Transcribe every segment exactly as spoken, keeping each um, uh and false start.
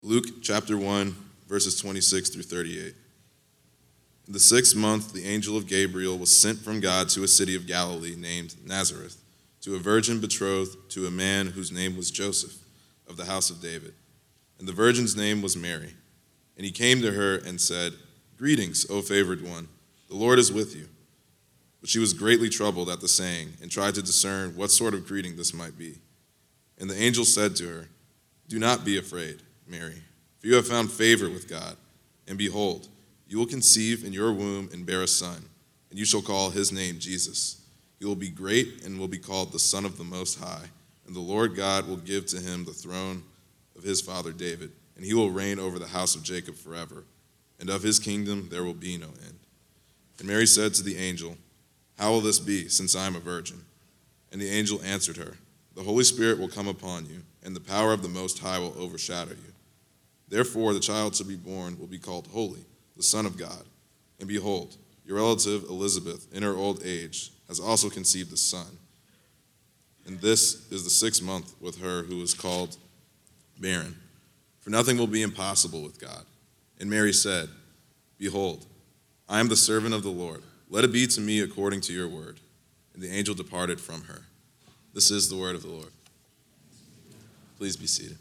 Luke chapter one, verses twenty-six through thirty-eight. In the sixth month, the angel of Gabriel was sent from God to a city of Galilee named Nazareth, to a virgin betrothed to a man whose name was Joseph, of the house of David. And the virgin's name was Mary. And he came to her and said, "Greetings, O favored one, the Lord is with you." But she was greatly troubled at the saying, and tried to discern what sort of greeting this might be. And the angel said to her, "Do not be afraid, Mary, for you have found favor with God. And behold, you will conceive in your womb and bear a son, and you shall call his name Jesus. He will be great and will be called the Son of the Most High, and the Lord God will give to him the throne of his father David, and he will reign over the house of Jacob forever, and of his kingdom there will be no end." And Mary said to the angel, "How will this be, since I am a virgin?" And the angel answered her, "The Holy Spirit will come upon you, and the power of the Most High will overshadow you. Therefore the child to be born will be called Holy, the Son of God. And behold, your relative Elizabeth, in her old age, has also conceived a son. And this is the sixth month with her who is called barren. For nothing will be impossible with God." And Mary said, "Behold, I am the servant of the Lord. Let it be to me according to your word." And the angel departed from her. This is the word of the Lord. Please be seated.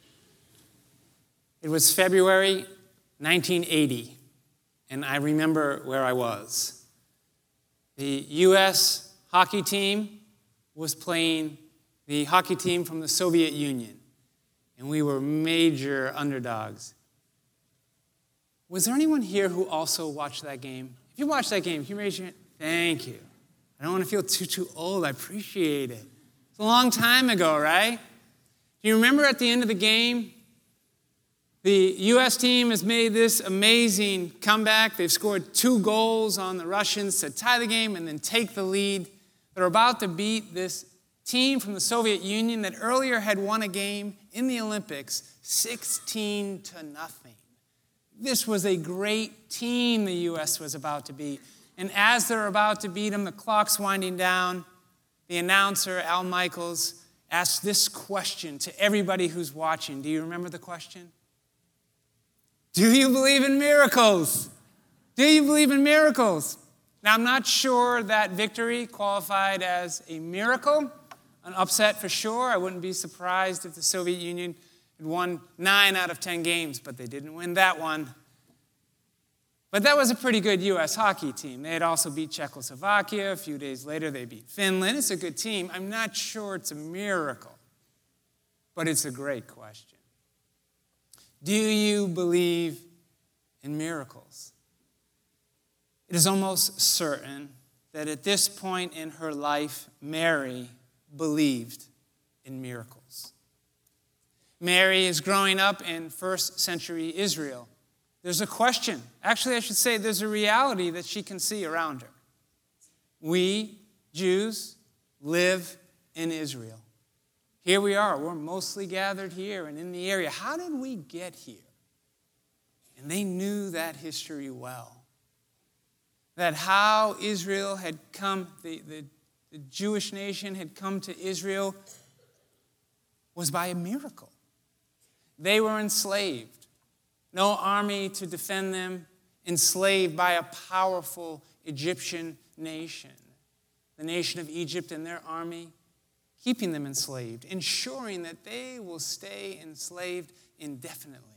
It was February nineteen eighty, and I remember where I was. The U S hockey team was playing the hockey team from the Soviet Union, and we were major underdogs. Was there anyone here who also watched that game? If you watched that game, can you raise your hand? Thank you. I don't want to feel too, too old. I appreciate it. It's a long time ago, right? Do you remember at the end of the game, the U S team has made this amazing comeback. They've scored two goals on the Russians to tie the game and then take the lead. They're about to beat this team from the Soviet Union that earlier had won a game in the Olympics sixteen to nothing. This was a great team the U S was about to beat. And as they're about to beat them, the clock's winding down. The announcer, Al Michaels, asked this question to everybody who's watching. Do you remember the question? Do you believe in miracles? Do you believe in miracles? Now, I'm not sure that victory qualified as a miracle, an upset for sure. I wouldn't be surprised if the Soviet Union had won nine out of ten games, but they didn't win that one. But that was a pretty good U S hockey team. They had also beat Czechoslovakia. A few days later, they beat Finland. It's a good team. I'm not sure it's a miracle, but it's a great question. Do you believe in miracles? It is almost certain that at this point in her life, Mary believed in miracles. Mary is growing up in first century Israel. There's a question. Actually, I should say there's a reality that she can see around her. We, Jews, live in Israel. Here we are. We're mostly gathered here and in the area. How did we get here? And they knew that history well. That how Israel had come, the, the, the Jewish nation had come to Israel was by a miracle. They were enslaved. No army to defend them. Enslaved by a powerful Egyptian nation. The nation of Egypt and their army keeping them enslaved, ensuring that they will stay enslaved indefinitely.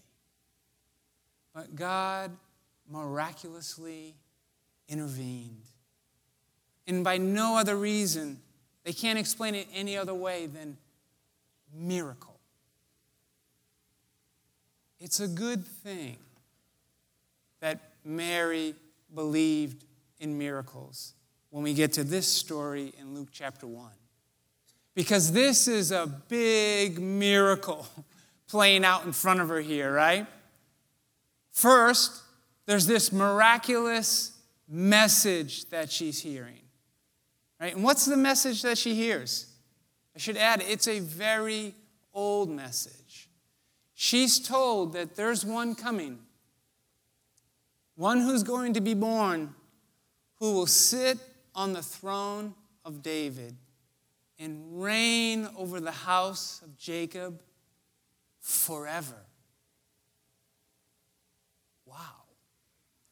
But God miraculously intervened. And by no other reason, they can't explain it any other way than miracle. It's a good thing that Mary believed in miracles when we get to this story in Luke chapter one. Because this is a big miracle playing out in front of her here, right? First, there's this miraculous message that she's hearing. Right? And what's the message that she hears? I should add, it's a very old message. She's told that there's one coming, one who's going to be born, who will sit on the throne of David and reign over the house of Jacob forever.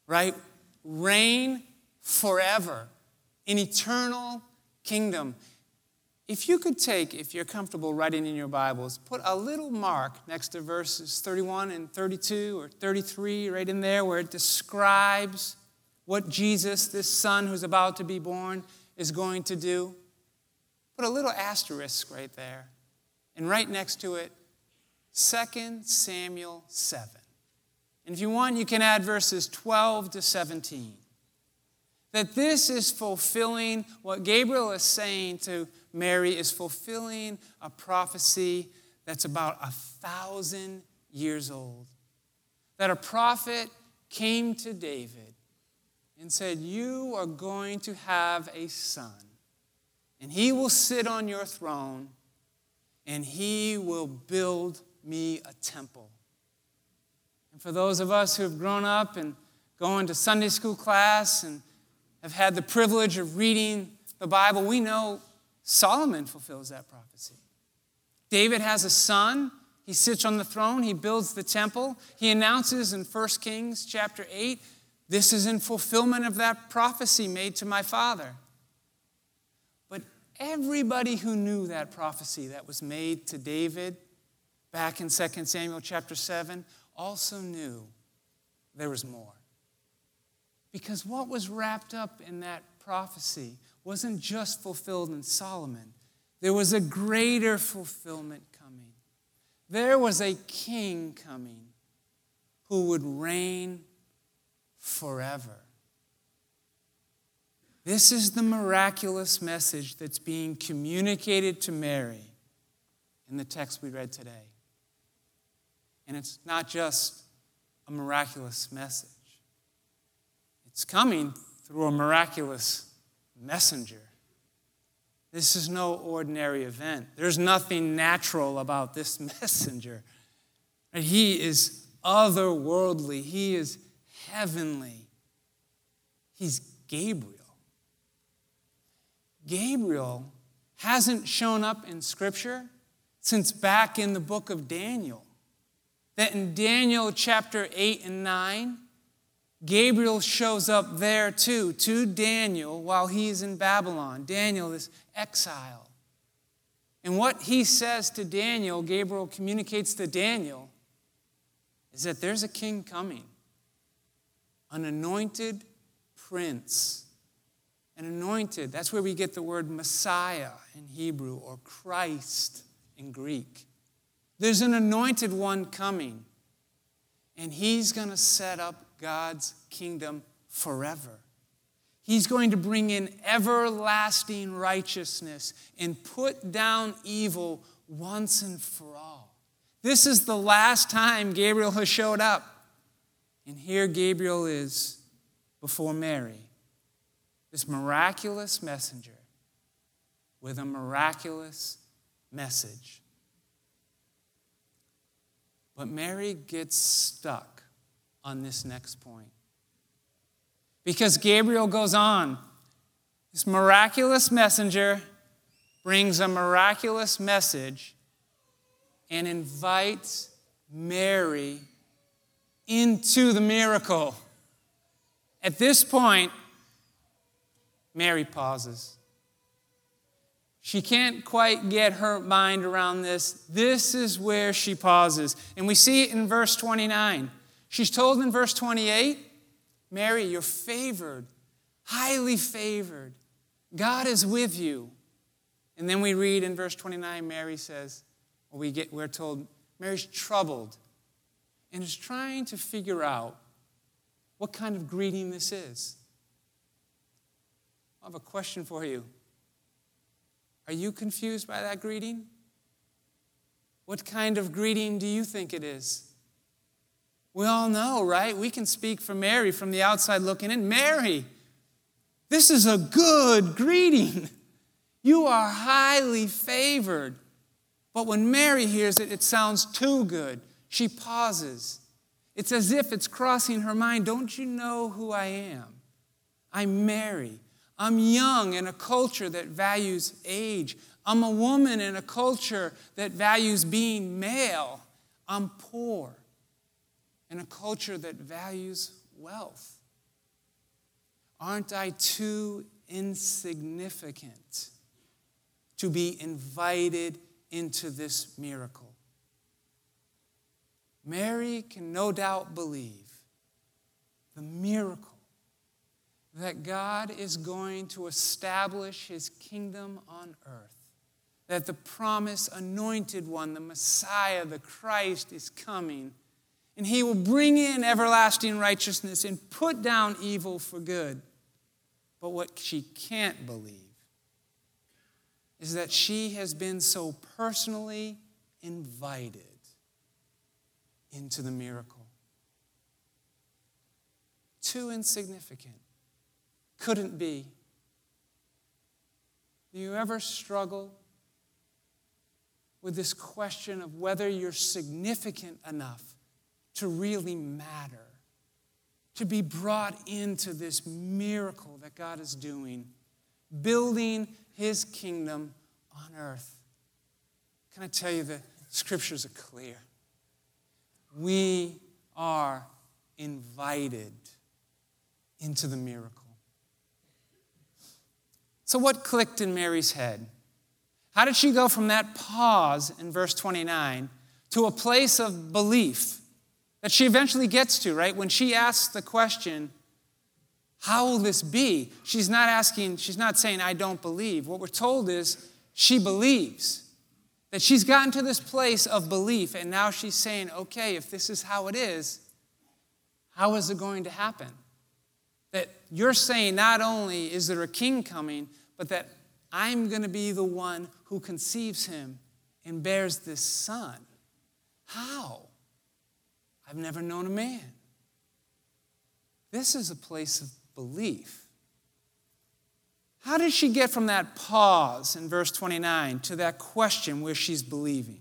right? Reign forever in eternal kingdom. If you could take, if you're comfortable writing in your Bibles, put a little mark next to verses thirty-one and thirty-two or thirty-three right in there where it describes what Jesus, this son who's about to be born, is going to do. Put a little asterisk right there. And right next to it, Second Samuel seven. And if you want, you can add verses twelve to seventeen. That this is fulfilling what Gabriel is saying to Mary, is fulfilling a prophecy that's about a thousand years old. That a prophet came to David and said, you are going to have a son, and he will sit on your throne, and he will build me a temple. And for those of us who have grown up and going to Sunday school class and have had the privilege of reading the Bible, we know Solomon fulfills that prophecy. David has a son. He sits on the throne. He builds the temple. He announces in First Kings chapter eight, this is in fulfillment of that prophecy made to my father. But everybody who knew that prophecy that was made to David back in Second Samuel chapter seven also knew there was more. Because what was wrapped up in that prophecy wasn't just fulfilled in Solomon. There was a greater fulfillment coming. There was a king coming who would reign forever. This is the miraculous message that's being communicated to Mary in the text we read today. And it's not just a miraculous message. It's coming through a miraculous messenger. This is no ordinary event. There's nothing natural about this messenger. He is otherworldly. He is heavenly. He's Gabriel. Gabriel hasn't shown up in Scripture since back in the book of Daniel. That in Daniel chapter eight and nine, Gabriel shows up there too, to Daniel while he's in Babylon. Daniel is exiled. And what he says to Daniel, Gabriel communicates to Daniel, is that there's a king coming, an anointed prince. An anointed, that's where we get the word Messiah in Hebrew or Christ in Greek. There's an anointed one coming, and he's going to set up God's kingdom forever. He's going to bring in everlasting righteousness and put down evil once and for all. This is the last time Gabriel has showed up. And here Gabriel is before Mary, this miraculous messenger with a miraculous message. But Mary gets stuck on this next point. Because Gabriel goes on. This miraculous messenger brings a miraculous message and invites Mary into the miracle. At this point, Mary pauses. She can't quite get her mind around this. This is where she pauses. And we see it in verse twenty-nine. She's told in verse twenty-eight, Mary, you're favored, highly favored. God is with you. And then we read in verse twenty-nine, Mary says, or we get, we're told, Mary's troubled and is trying to figure out what kind of greeting this is. I have a question for you. Are you confused by that greeting? What kind of greeting do you think it is? We all know, right? We can speak for Mary from the outside looking in. Mary, this is a good greeting. You are highly favored. But when Mary hears it, it sounds too good. She pauses. It's as if it's crossing her mind. Don't you know who I am? I'm Mary. I'm young in a culture that values age. I'm a woman in a culture that values being male. I'm poor in a culture that values wealth. Aren't I too insignificant to be invited into this miracle? Mary can no doubt believe the miracle that God is going to establish his kingdom on earth, that the promised anointed one, the Messiah, the Christ, is coming, and he will bring in everlasting righteousness and put down evil for good. But what she can't believe is that she has been so personally invited into the miracle. Too insignificant. Couldn't be. Do you ever struggle with this question of whether you're significant enough to really matter, to be brought into this miracle that God is doing, building his kingdom on earth? Can I tell you the scriptures are clear? We are invited into the miracle. So what clicked in Mary's head? How did she go from that pause in verse twenty-nine to a place of belief that she eventually gets to, right? When she asks the question, how will this be? She's not asking, she's not saying, I don't believe. What we're told is she believes. That she's gotten to this place of belief, and now she's saying, okay, if this is how it is, how is it going to happen? That you're saying not only is there a king coming, but that I'm going to be the one who conceives him and bears this son. How? I've never known a man. This is a place of belief. How did she get from that pause in verse twenty-nine to that question where she's believing?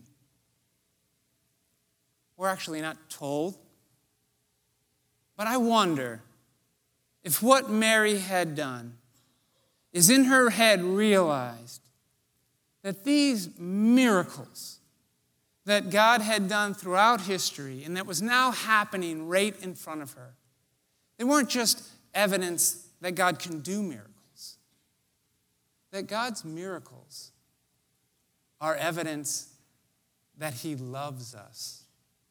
We're actually not told. But I wonder if what Mary had done is in her head realized that these miracles that God had done throughout history and that was now happening right in front of her, they weren't just evidence that God can do miracles. That God's miracles are evidence that he loves us.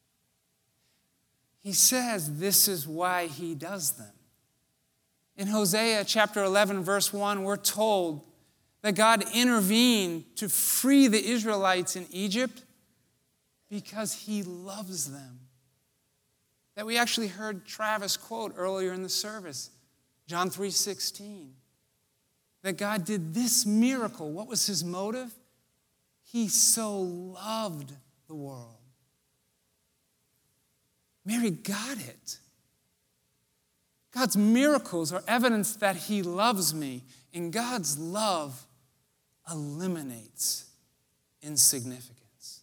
He says this is why he does them. In Hosea chapter eleven, verse one, we're told that God intervened to free the Israelites in Egypt because he loves them. That we actually heard Travis quote earlier in the service, John three sixteen. That God did this miracle. What was his motive? He so loved the world. Mary got it. God's miracles are evidence that he loves me, and God's love eliminates insignificance.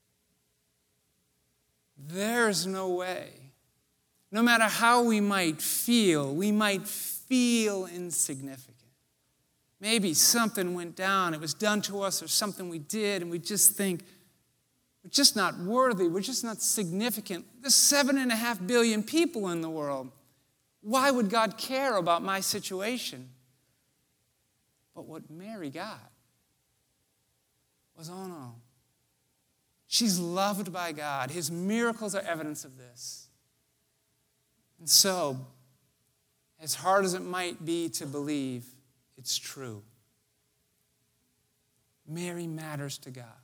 There's no way, no matter how we might feel, we might feel insignificant. Maybe something went down, it was done to us, or something we did, and we just think, we're just not worthy, we're just not significant. There's seven and a half billion people in the world. Why would God care about my situation? But what Mary got was, oh no, she's loved by God. His miracles are evidence of this. And so, as hard as it might be to believe, it's true. Mary matters to God.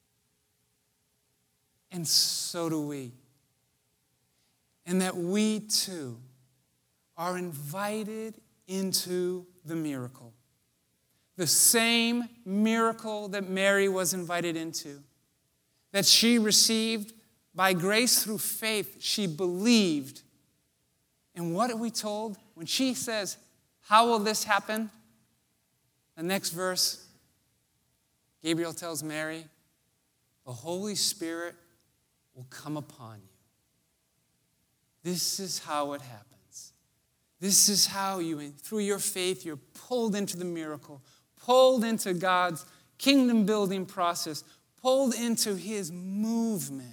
And so do we. And that we too are invited into the miracle. The same miracle that Mary was invited into. That she received by grace through faith. She believed. And what are we told? When she says, how will this happen? The next verse, Gabriel tells Mary, the Holy Spirit will come upon you. This is how it happens. This is how you, through your faith, you're pulled into the miracle, pulled into God's kingdom-building process, pulled into his movement.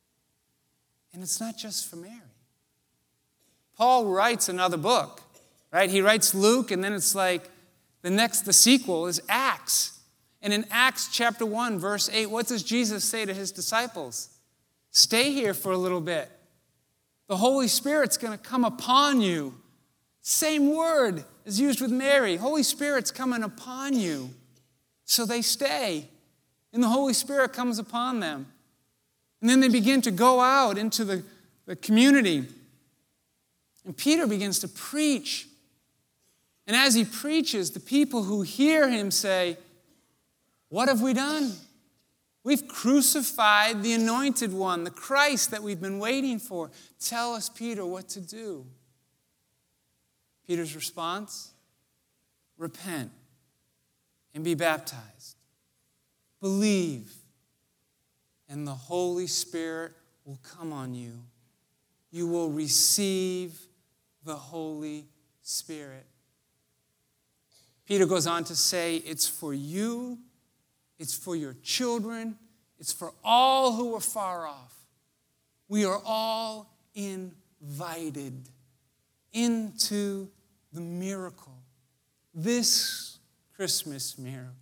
And it's not just for Mary. Paul writes another book, right? He writes Luke, and then it's like the next, the sequel is Acts. And in Acts chapter one, verse eight, what does Jesus say to his disciples? Stay here for a little bit. The Holy Spirit's going to come upon you. Same word is used with Mary. Holy Spirit's coming upon you. So they stay, and the Holy Spirit comes upon them. And then they begin to go out into the, the community. And Peter begins to preach. And as he preaches, the people who hear him say, what have we done? We've crucified the anointed one, the Christ that we've been waiting for. Tell us, Peter, what to do. Peter's response, repent and be baptized. Believe, and the Holy Spirit will come on you. You will receive the Holy Spirit. Peter goes on to say, it's for you, it's for your children, it's for all who are far off. We are all invited into the miracle, this Christmas miracle,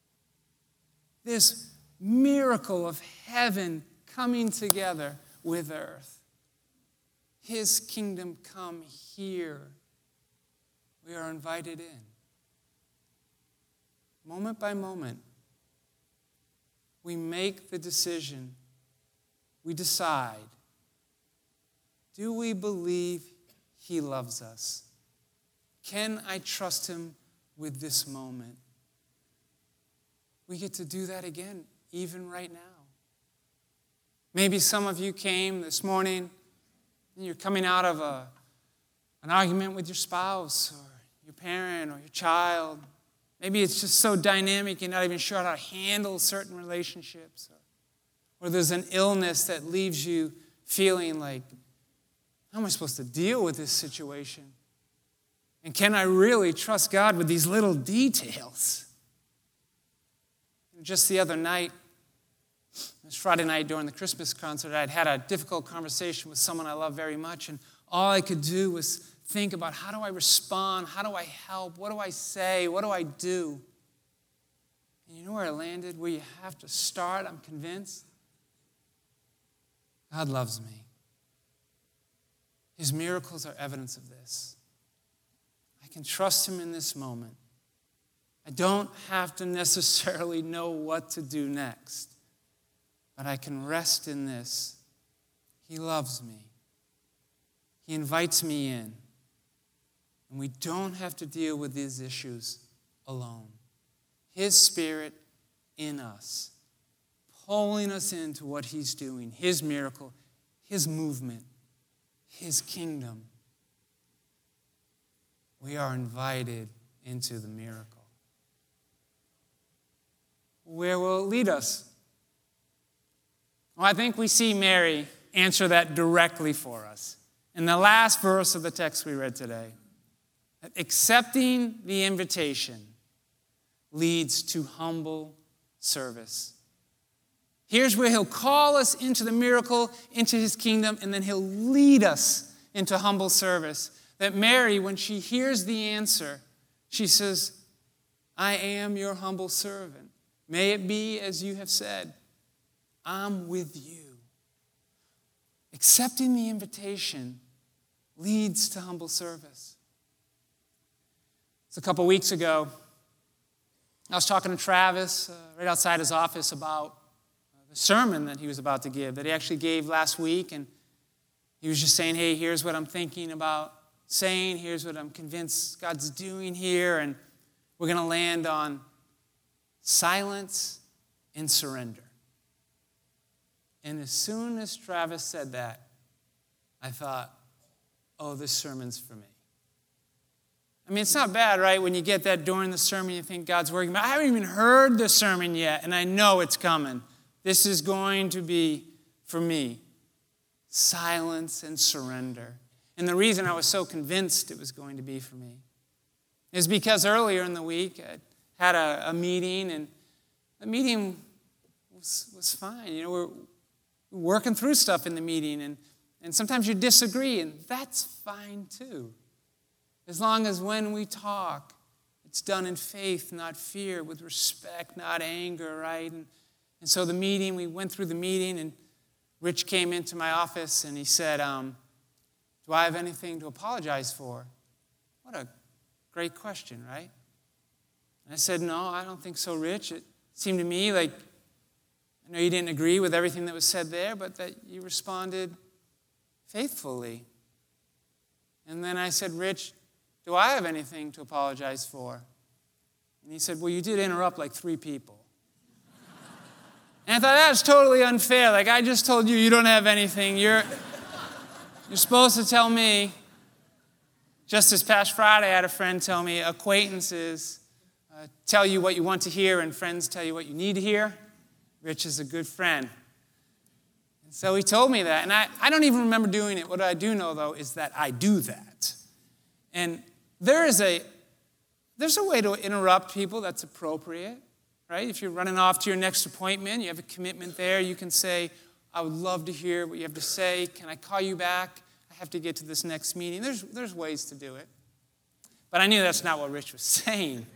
this miracle of heaven coming together with earth. His kingdom come here. We are invited in. Moment by moment, we make the decision. We decide, do we believe he loves us? Can I trust him with this moment? We get to do that again, even right now. Maybe some of you came this morning and you're coming out of a, an argument with your spouse or your parent or your child. Maybe it's just so dynamic you're not even sure how to handle certain relationships. Or, or there's an illness that leaves you feeling like, how am I supposed to deal with this situation? And can I really trust God with these little details? Just the other night, it was Friday night during the Christmas concert, I'd had a difficult conversation with someone I love very much, and all I could do was think about how do I respond, how do I help, what do I say, what do I do? And you know where I landed? Where you have to start, I'm convinced? God loves me. His miracles are evidence of this. I can trust him in this moment. I don't have to necessarily know what to do next, but I can rest in this. He loves me. He invites me in, and we don't have to deal with these issues alone. His Spirit in us, pulling us into what he's doing, his miracle, his movement, his kingdom. We are invited into the miracle. Where will it lead us? Well, I think we see Mary answer that directly for us in the last verse of the text we read today. That accepting the invitation leads to humble service. Here's where he'll call us into the miracle, into his kingdom, and then he'll lead us into humble service. That Mary, when she hears the answer, she says, I am your humble servant. May it be as you have said. I'm with you. Accepting the invitation leads to humble service. So a couple weeks ago, I was talking to Travis uh, right outside his office about uh, the sermon that he was about to give, that he actually gave last week. And he was just saying, hey, here's what I'm thinking about saying. Here's what I'm convinced God's doing here. And we're going to land on silence and surrender. And as soon as Travis said that, I thought, oh, this sermon's for me. I mean, it's not bad, right, when you get that during the sermon, you think God's working. But I haven't even heard the sermon yet, and I know it's coming. This is going to be for me. Silence and surrender. And the reason I was so convinced it was going to be for me is because earlier in the week, I had a, a meeting, and the meeting was, was fine. You know, we're working through stuff in the meeting, and, and sometimes you disagree, and that's fine too. As long as when we talk, it's done in faith, not fear, with respect, not anger, right? And, and so the meeting, we went through the meeting, and Rich came into my office, and he said, um, do I have anything to apologize for? What a great question, right? And I said, no, I don't think so, Rich. It seemed to me like, I know you didn't agree with everything that was said there, but that you responded faithfully. And then I said, Rich, do I have anything to apologize for? And he said, well, you did interrupt like three people. And I thought, that's totally unfair. Like, I just told you you don't have anything. You're, you're supposed to tell me. Just this past Friday, I had a friend tell me acquaintances uh, tell you what you want to hear and friends tell you what you need to hear. Rich is a good friend. And so he told me that. And I, I don't even remember doing it. What I do know, though, is that I do that. And there is a, there's a way to interrupt people that's appropriate, right? If you're running off to your next appointment, you have a commitment there, you can say, I would love to hear what you have to say. Can I call you back? I have to get to this next meeting. There's, there's ways to do it. But I knew that's not what Rich was saying.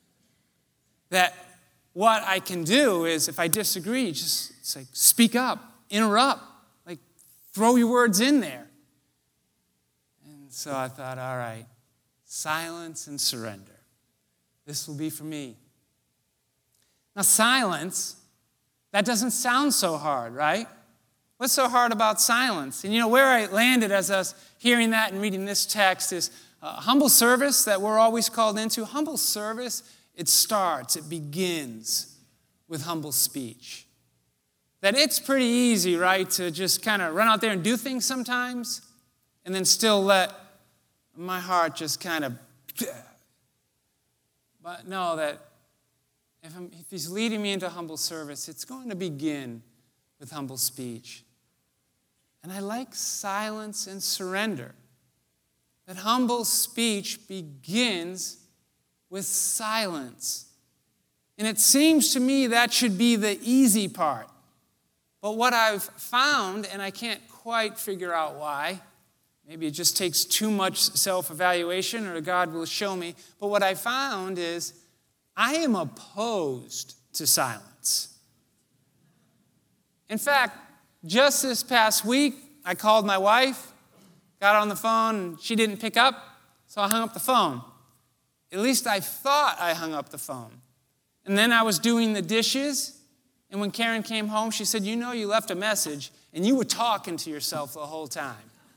That what I can do is, if I disagree, just it's like, speak up, interrupt, like throw your words in there. And so I thought, all right, silence and surrender. This will be for me. Now, silence, that doesn't sound so hard, right? What's so hard about silence? And you know, where I landed as I was hearing that and reading this text is uh, humble service that we're always called into. Humble service, it starts, it begins with humble speech. That it's pretty easy, right, to just kind of run out there and do things sometimes and then still let my heart just kind of... But know that if, I'm, if he's leading me into humble service, it's going to begin with humble speech. And I like silence and surrender. That humble speech begins with silence. And it seems to me that should be the easy part. But what I've found, and I can't quite figure out why, maybe it just takes too much self-evaluation, or God will show me, but what I found is I am opposed to silence. In fact, just this past week, I called my wife, got on the phone, and she didn't pick up, so I hung up the phone. At least I thought I hung up the phone. And then I was doing the dishes, and when Karen came home, she said, you know you left a message, and you were talking to yourself the whole time.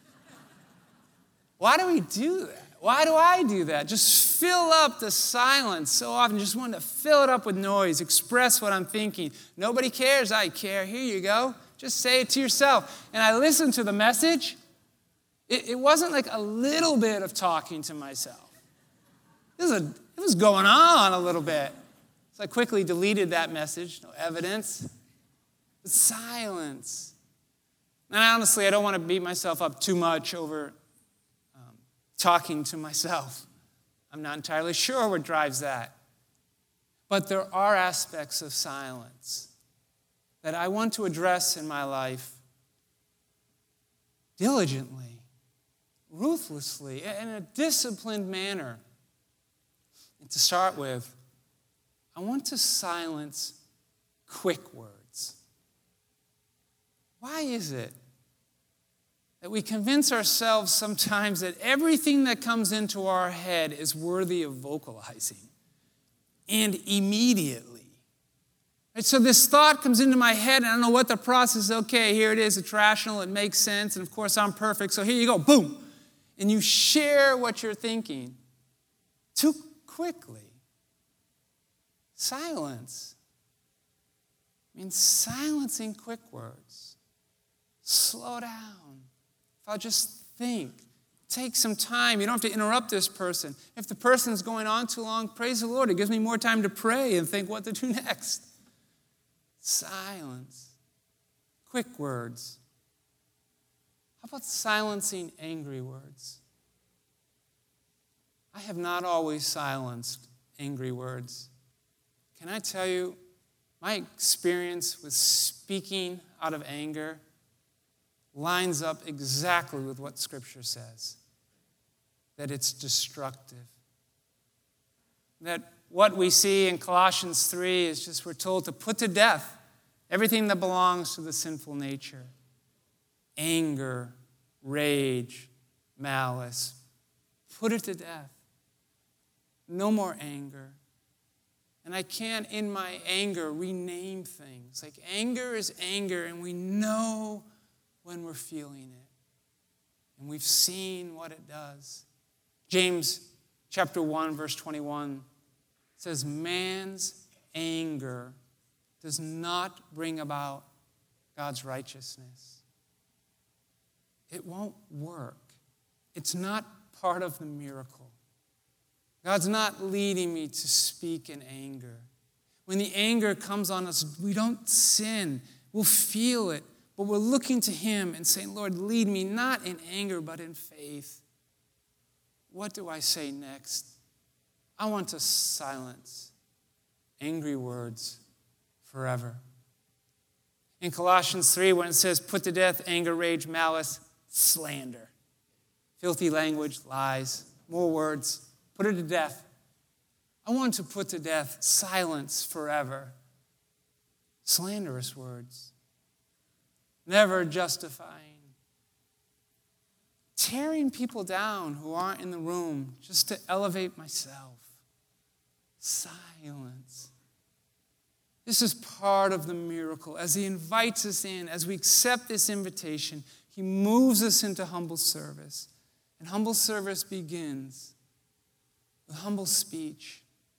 Why do we do that? Why do I do that? Just fill up the silence so often. Just want to fill it up with noise, express what I'm thinking. Nobody cares, I care. Here you go. Just say it to yourself. And I listened to the message. It, it wasn't like a little bit of talking to myself. It was, a, it was going on a little bit. So I quickly deleted that message. No evidence. But silence. And honestly, I don't want to beat myself up too much over um, talking to myself. I'm not entirely sure what drives that. But there are aspects of silence that I want to address in my life diligently, ruthlessly, in a disciplined manner. And to start with, I want to silence quick words. Why is it that we convince ourselves sometimes that everything that comes into our head is worthy of vocalizing? And immediately. Right, so this thought comes into my head, and I don't know what the process is. Okay, here it is. It's rational. It makes sense. And, of course, I'm perfect. So here you go. Boom. And you share what you're thinking too quickly. Silence. I mean, silencing quick words. Slow down. If I'll just think. Take some time. You don't have to interrupt this person. If the person's going on too long, praise the Lord. It gives me more time to pray and think what to do next. Silence. Quick words. How about silencing angry words? I have not always silenced angry words. Can I tell you, my experience with speaking out of anger lines up exactly with what Scripture says. that it's destructive. That what we see in Colossians three is just we're told to put to death everything that belongs to the sinful nature. Anger, rage, malice. Put it to death. No more anger. And I can't, in my anger, rename things. Like anger is anger, and we know when we're feeling it. And we've seen what it does. James chapter one, verse twenty-one says, man's anger does not bring about God's righteousness. It won't work. It's not part of the miracle. God's not leading me to speak in anger. When the anger comes on us, we don't sin. We'll feel it, but we're looking to him and saying, Lord, lead me not in anger, but in faith. What do I say next? I want to silence angry words forever. In Colossians three, when it says, put to death anger, rage, malice, slander, filthy language, lies, more words, put it to death. I want to put to death silence forever. Slanderous words, never justifying, tearing people down who aren't in the room just to elevate myself. Silence. This is part of the miracle. As he invites us in, as we accept this invitation, he moves us into humble service. And humble service begins with humble speech,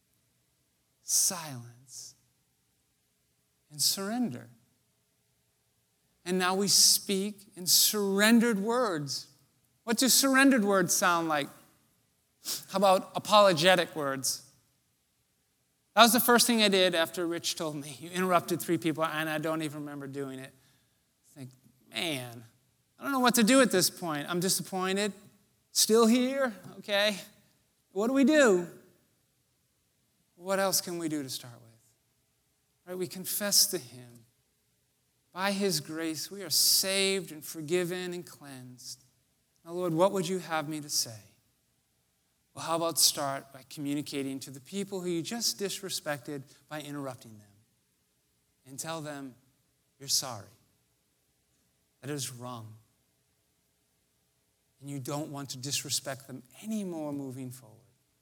silence, and surrender. And now we speak in surrendered words. What do surrendered words sound like? How about apologetic words? That was the first thing I did after Rich told me. You interrupted three people, and I don't even remember doing it. I think, man, I don't know what to do at this point. I'm disappointed. Still here? Okay. What do we do? What else can we do to start with? Right? We confess to him. By his grace, we are saved and forgiven and cleansed. Now, Lord, what would you have me to say? Well, how about start by communicating to the people who you just disrespected by interrupting them, and tell them you're sorry, that it is wrong, and you don't want to disrespect them anymore moving forward.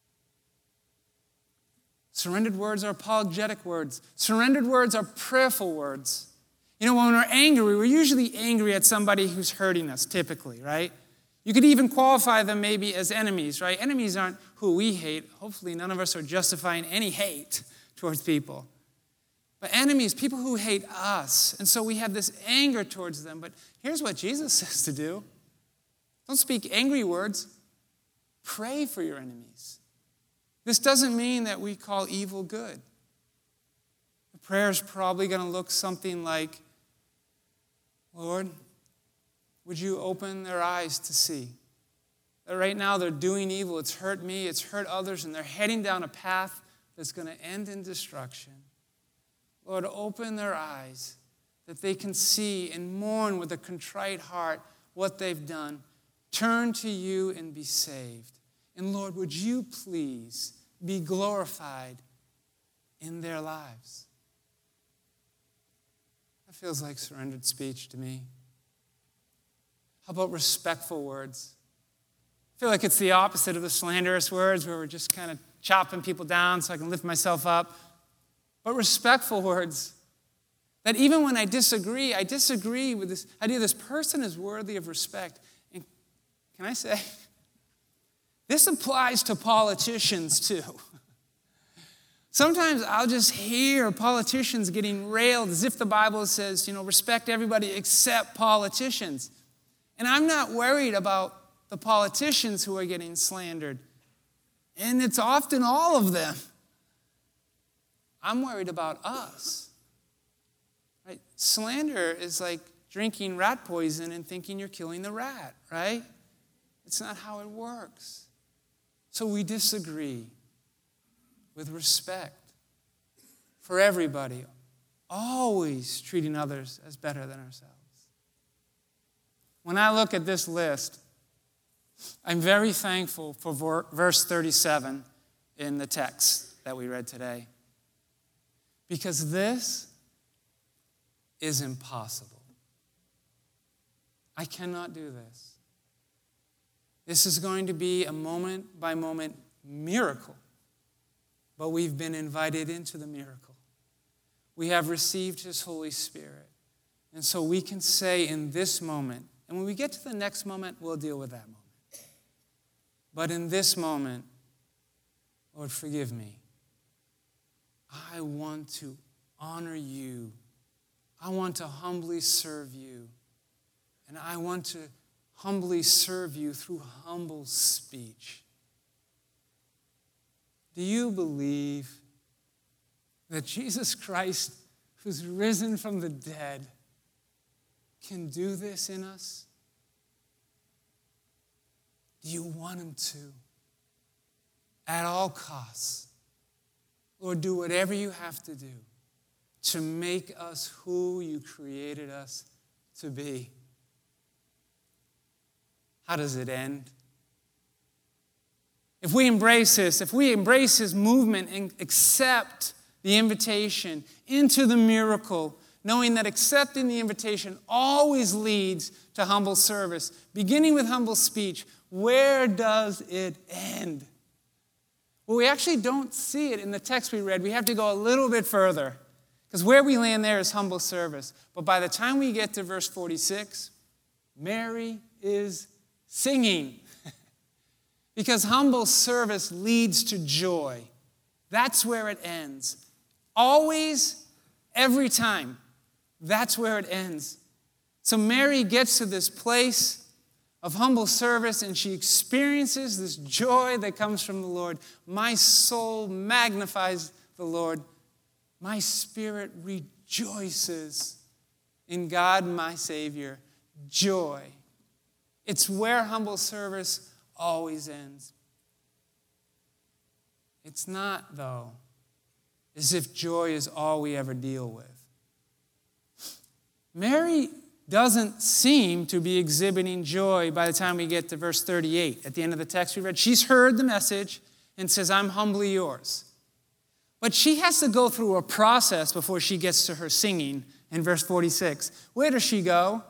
Surrendered words are apologetic words. Surrendered words are prayerful words. You know, when we're angry, we're usually angry at somebody who's hurting us, typically, right? You could even qualify them maybe as enemies, right? Enemies aren't who we hate. Hopefully none of us are justifying any hate towards people. But enemies, people who hate us. And so we have this anger towards them. But here's what Jesus says to do. Don't speak angry words. Pray for your enemies. This doesn't mean that we call evil good. The prayer is probably going to look something like, Lord, would you open their eyes to see that right now they're doing evil. It's hurt me, it's hurt others, and they're heading down a path that's going to end in destruction. Lord, open their eyes that they can see and mourn with a contrite heart what they've done. Turn to you and be saved. And Lord, would you please be glorified in their lives? That feels like surrendered speech to me. How about respectful words? I feel like it's the opposite of the slanderous words where we're just kind of chopping people down so I can lift myself up. But respectful words that even when I disagree, I disagree with this idea this person is worthy of respect. And can I say, this applies to politicians too. Sometimes I'll just hear politicians getting railed as if the Bible says, you know, respect everybody except politicians. And I'm not worried about the politicians who are getting slandered. And it's often all of them. I'm worried about us. Right? Slander is like drinking rat poison and thinking you're killing the rat, right? It's not how it works. So we disagree with respect for everybody, always treating others as better than ourselves. When I look at this list, I'm very thankful for ver- verse thirty-seven in the text that we read today, because this is impossible. I cannot do this. This is going to be a moment-by-moment miracle, but we've been invited into the miracle. We have received his Holy Spirit, and so we can say in this moment, and when we get to the next moment, we'll deal with that moment. But in this moment, Lord, forgive me. I want to honor you. I want to humbly serve you. And I want to humbly serve you through humble speech. Do you believe that Jesus Christ, who's risen from the dead, can do this in us? Do you want him to? At all costs. Lord, do whatever you have to do to make us who you created us to be. How does it end? If we embrace this, if we embrace his movement and accept the invitation into the miracle, knowing that accepting the invitation always leads to humble service, beginning with humble speech, where does it end? Well, we actually don't see it in the text we read. We have to go a little bit further, because where we land there is humble service. But by the time we get to verse forty-six, Mary is singing. Because humble service leads to joy. That's where it ends. Always, every time, that's where it ends. So Mary gets to this place of humble service, and she experiences this joy that comes from the Lord. My soul magnifies the Lord. My spirit rejoices in God, my Savior. Joy. It's where humble service always ends. It's not, though, as if joy is all we ever deal with. Mary doesn't seem to be exhibiting joy by the time we get to verse thirty-eight. At the end of the text we read, she's heard the message and says, I'm humbly yours. But she has to go through a process before she gets to her singing in verse forty-six. Where does she go?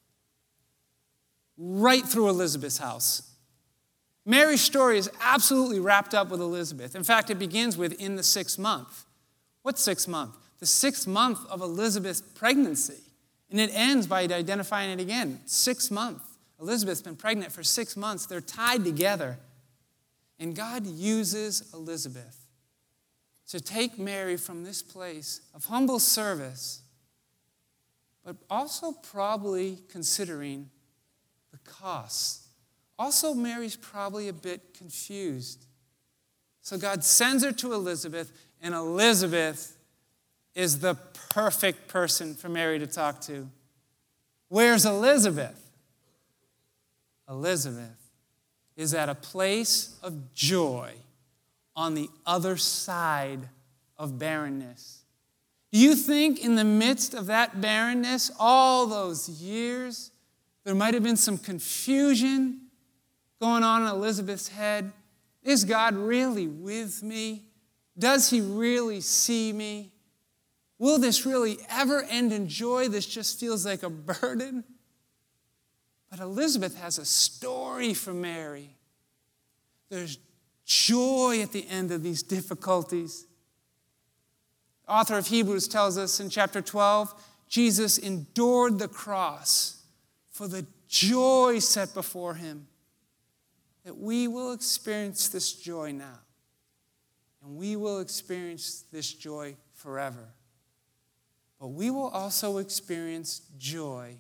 Right through Elizabeth's house. Mary's story is absolutely wrapped up with Elizabeth. In fact, it begins with in the sixth month. What sixth month? The sixth month of Elizabeth's pregnancy. And it ends by identifying it again. Six months. Elizabeth's been pregnant for six months. They're tied together. And God uses Elizabeth to take Mary from this place of humble service, but also probably considering the costs. Also, Mary's probably a bit confused. So God sends her to Elizabeth, and Elizabeth is the perfect person for Mary to talk to. Where's Elizabeth? Elizabeth is at a place of joy on the other side of barrenness. Do you think in the midst of that barrenness, all those years, there might have been some confusion going on in Elizabeth's head? Is God really with me? Does he really see me? Will this really ever end in joy? This just feels like a burden. But Elizabeth has a story for Mary. There's joy at the end of these difficulties. The author of Hebrews tells us in chapter twelve, Jesus endured the cross for the joy set before him, that we will experience this joy now, and we will experience this joy forever. But we will also experience joy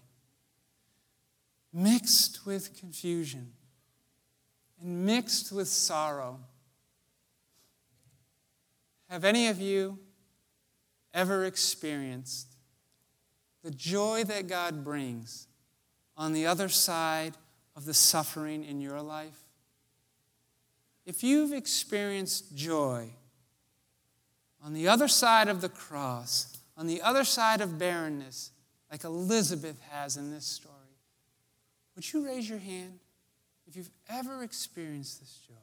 mixed with confusion and mixed with sorrow. Have any of you ever experienced the joy that God brings on the other side of the suffering in your life? If you've experienced joy on the other side of the cross, on the other side of barrenness, like Elizabeth has in this story, would you raise your hand? if you've ever experienced this joy,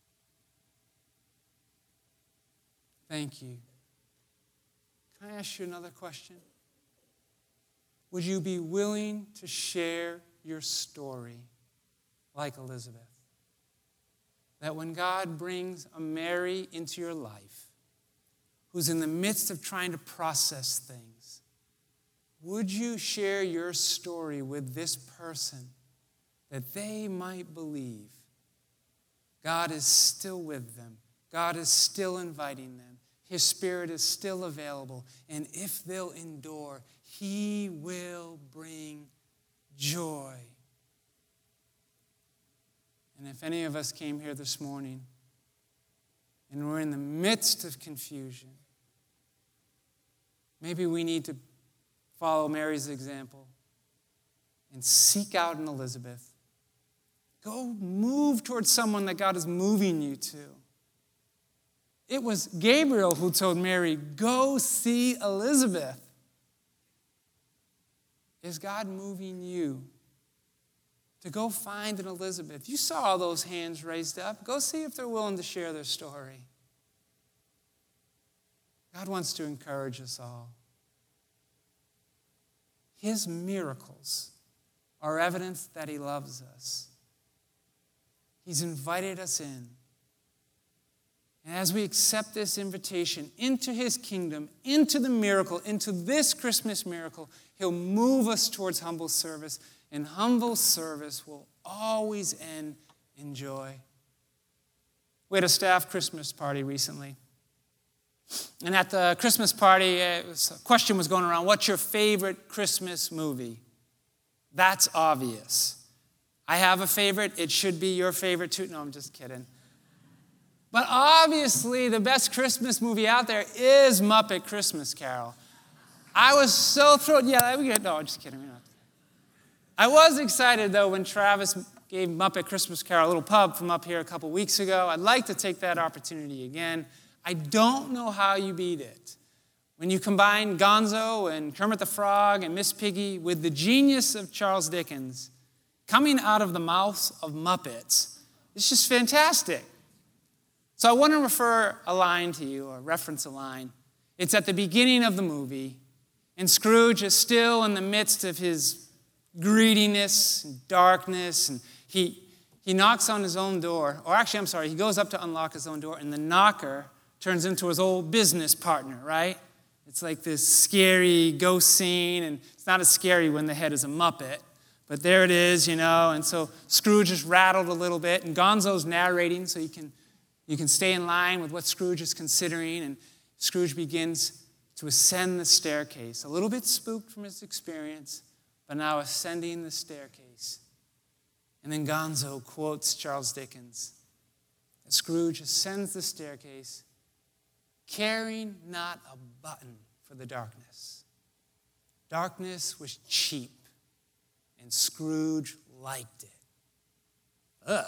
thank you. Can I ask you another question? Would you be willing to share your story like Elizabeth? That when God brings a Mary into your life, who's in the midst of trying to process things, would you share your story with this person that they might believe God is still with them, God is still inviting them, His Spirit is still available, and if they'll endure, He will bring joy. And if any of us came here this morning and we're in the midst of confusion, maybe we need to follow Mary's example and seek out an Elizabeth. Go move towards someone that God is moving you to. It was Gabriel who told Mary, go see Elizabeth. Is God moving you to go find an Elizabeth? You saw all those hands raised up. Go see if they're willing to share their story. God wants to encourage us all. His miracles are evidence that He loves us. He's invited us in. And as we accept this invitation into His kingdom, into the miracle, into this Christmas miracle, He'll move us towards humble service, and humble service will always end in joy. We had a staff Christmas party recently. And at the Christmas party, it was, a question was going around, what's your favorite Christmas movie? That's obvious. I have a favorite. It should be your favorite too. No, I'm just kidding. But obviously, the best Christmas movie out there is Muppet Christmas Carol. I was so thrilled. Yeah, we get. No, I'm just kidding. We're not. I was excited, though, when Travis gave Muppet Christmas Carol a little pub from up here a couple weeks ago. I'd like to take that opportunity again. I don't know how you beat it. When you combine Gonzo and Kermit the Frog and Miss Piggy with the genius of Charles Dickens coming out of the mouths of Muppets, it's just fantastic. So I want to refer a line to you, or reference a line. It's at the beginning of the movie, and Scrooge is still in the midst of his greediness and darkness, and he, he knocks on his own door. Or actually, I'm sorry, he goes up to unlock his own door, and the knocker turns into his old business partner, right? It's like this scary ghost scene, and it's not as scary when the head is a Muppet. But there it is, you know, and so Scrooge is rattled a little bit, and Gonzo's narrating so you can, you can stay in line with what Scrooge is considering, and Scrooge begins to ascend the staircase, a little bit spooked from his experience, but now ascending the staircase. And then Gonzo quotes Charles Dickens. Scrooge ascends the staircase, caring not a button for the darkness. Darkness was cheap, and Scrooge liked it. Ugh.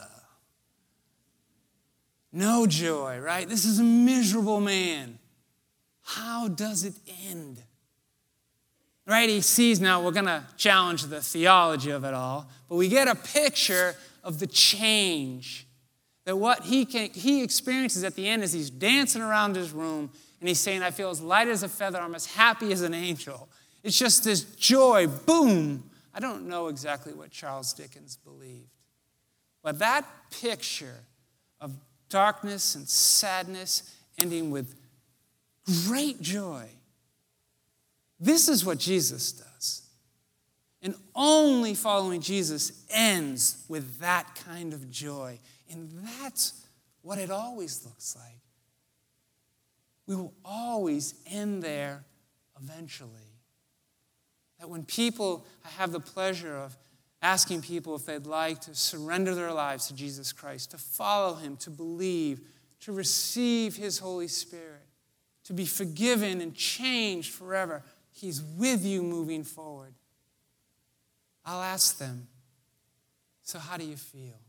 No joy, right? This is a miserable man. How does it end? Right? He sees, now we're going to challenge the theology of it all, but we get a picture of the change that what he can, he experiences at the end is he's dancing around his room and he's saying, I feel as light as a feather, I'm as happy as an angel. It's just this joy, boom. I don't know exactly what Charles Dickens believed, but that picture of darkness and sadness ending with great joy, this is what Jesus does. And only following Jesus ends with that kind of joy. And that's what it always looks like. We will always end there eventually. That when people, I have the pleasure of asking people if they'd like to surrender their lives to Jesus Christ, to follow Him, to believe, to receive His Holy Spirit, to be forgiven and changed forever. He's with you moving forward. I'll ask them, so how do you feel?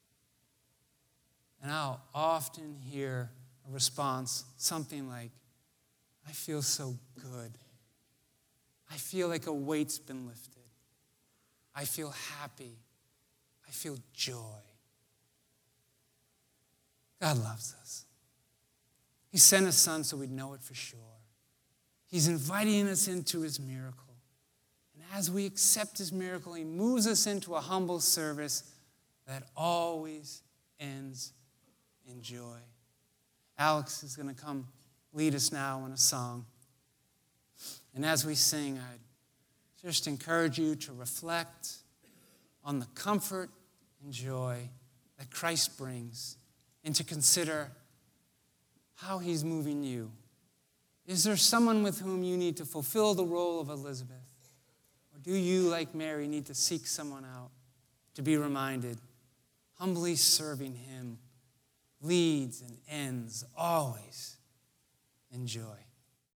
And I'll often hear a response, something like, I feel so good. I feel like a weight's been lifted. I feel happy. I feel joy. God loves us. He sent his son so we'd know it for sure. He's inviting us into his miracle. And as we accept his miracle, he moves us into a humble service that always ends in joy. Alex is going to come lead us now in a song. And as we sing, I'd just encourage you to reflect on the comfort and joy that Christ brings and to consider how he's moving you. Is there someone with whom you need to fulfill the role of Elizabeth? Or do you, like Mary, need to seek someone out to be reminded, humbly serving him leads and ends always in joy?